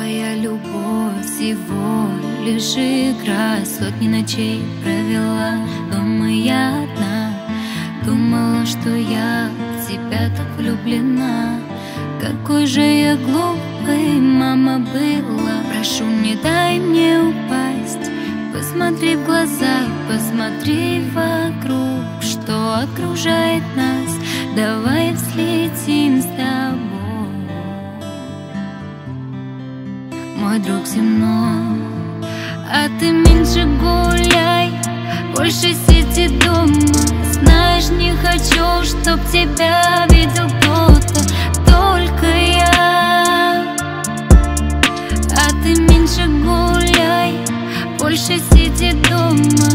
Твоя любовь всего лишь игра. Сотни ночей провела дома я одна. Думала, что я в тебя так влюблена. Какой же я глупой, мама, была. Прошу, не дай мне упасть. Посмотри в глаза, посмотри вокруг, что окружает нас. Давай взлетим с тобой, мой друг земной. А ты меньше гуляй, больше сиди дома. Знаешь, не хочу, чтоб тебя видел кто-то, только я. А ты меньше гуляй, больше сиди дома.